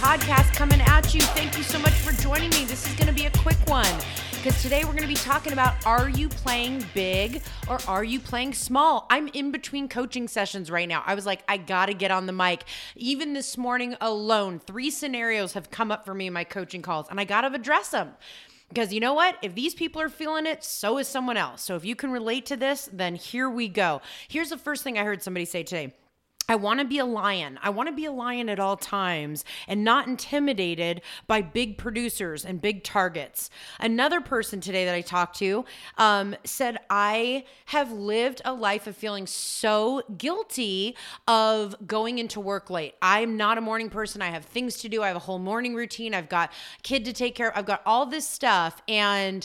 podcast coming at you. Thank you so much for joining me. This is going to be a quick one because today we're going to be talking about, are you playing big or are you playing small? I'm in between coaching sessions right now. I was like, I got to get on the mic. Even this morning alone, 3 scenarios have come up for me in my coaching calls, and I got to address them. Because you know what? If these people are feeling it, so is someone else. So if you can relate to this, then here we go. Here's the first thing I heard somebody say today. I want to be a lion. I want to be a lion at all times and not intimidated by big producers and big targets. Another person today that I talked to said, I have lived a life of feeling so guilty of going into work late. I'm not a morning person. I have things to do. I have a whole morning routine. I've got a kid to take care of. I've got all this stuff, and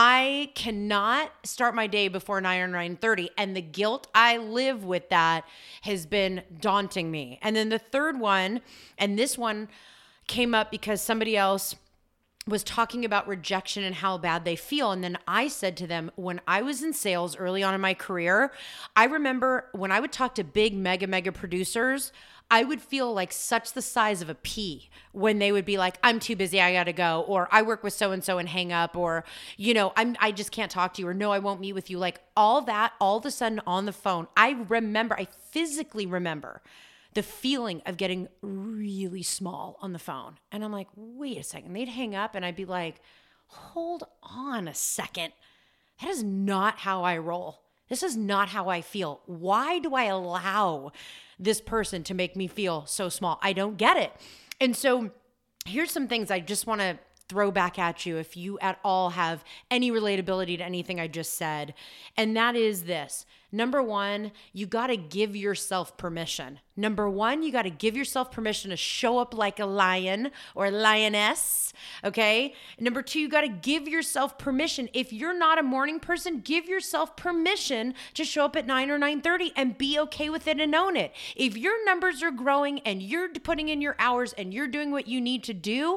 I cannot start my day before 9 or 9:30. And the guilt I live with that has been daunting me. And then the third one, and this one came up because somebody else was talking about rejection and how bad they feel. And then I said to them, when I was in sales early on in my career, I remember when I would talk to big mega producers, I would feel like such the size of a pea when they would be like, I'm too busy, I gotta go, or I work with so-and-so and hang up, or, you know, I just can't talk to you, or no, I won't meet with you. Like all that, all of a sudden on the phone, I physically remember the feeling of getting really small on the phone. And I'm like, wait a second. They'd hang up and I'd be like, hold on a second. That is not how I roll. This is not how I feel. Why do I allow this person to make me feel so small? I don't get it. And so here's some things I just want to throw back at you if you at all have any relatability to anything I just said. And that is this. Number one, you got to give yourself permission. You got to give yourself permission to show up like a lion or lioness, okay? Number 2, you got to give yourself permission. If you're not a morning person, give yourself permission to show up at 9 or 9:30 and be okay with it and own it. If your numbers are growing and you're putting in your hours and you're doing what you need to do,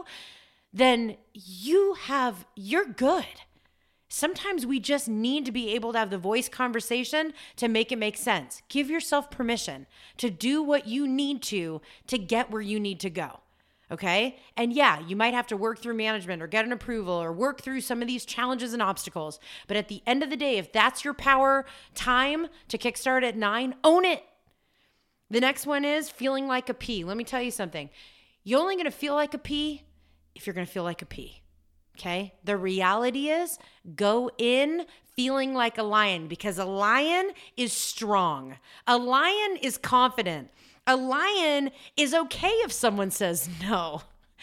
then you're good. Sometimes we just need to be able to have the voice conversation to make it make sense. Give yourself permission to do what you need to get where you need to go. Okay? And yeah, you might have to work through management or get an approval or work through some of these challenges and obstacles. But at the end of the day, if that's your power time to kickstart at 9, own it. The next one is feeling like a pea. Let me tell you something. You're only going to feel like a pea if you're going to feel like a pea. Okay? The reality is go in feeling like a lion, because a lion is strong. A lion is confident. A lion is okay if someone says no.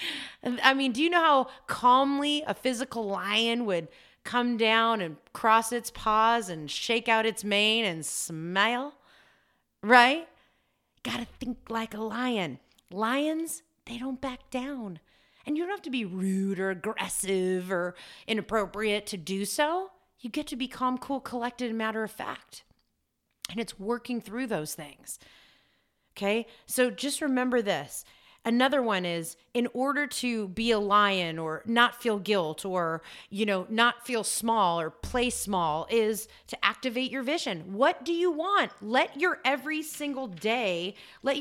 I mean, do you know how calmly a physical lion would come down and cross its paws and shake out its mane and smile? Right? Gotta think like a lion. Lions, they don't back down. And you don't have to be rude or aggressive or inappropriate to do so. You get to be calm, cool, collected, and matter of fact. And it's working through those things. Okay? So just remember this. Another one is, in order to be a lion or not feel guilt or, not feel small or play small, is to activate your vision. What do you want? Let your every single day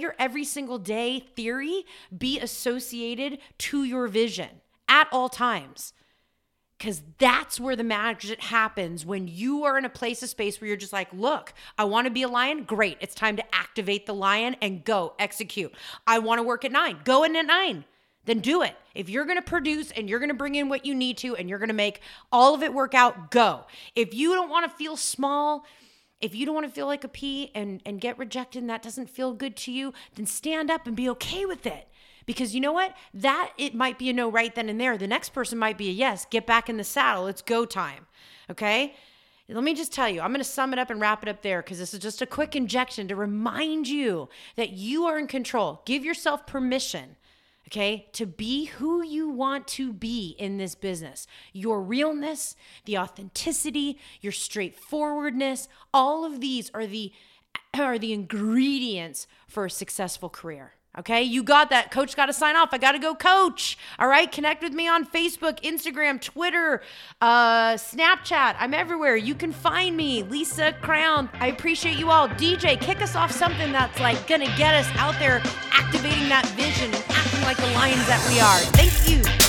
theory be associated to your vision at all times. Because that's where the magic happens, when you are in a place of space where you're just like, look, I want to be a lion. Great. It's time to activate the lion and go execute. I want to work at 9. Go in at 9. Then do it. If you're going to produce and you're going to bring in what you need to and you're going to make all of it work out, go. If you don't want to feel small, if you don't want to feel like a pea and get rejected and that doesn't feel good to you, then stand up and be okay with it. Because you know what? It might be a no right then and there. The next person might be a yes. Get back in the saddle. It's go time. Okay? Let me just tell you, I'm going to sum it up and wrap it up there, because this is just a quick injection to remind you that you are in control. Give yourself permission, okay, to be who you want to be in this business. Your realness, the authenticity, your straightforwardness, all of these are the ingredients for a successful career. Okay, you got that. Coach got to sign off. I got to go coach. All right, connect with me on Facebook, Instagram, Twitter, Snapchat. I'm everywhere. You can find me, Lisa Crown. I appreciate you all. DJ, kick us off something that's like going to get us out there activating that vision and acting like a lion lions that we are. Thank you.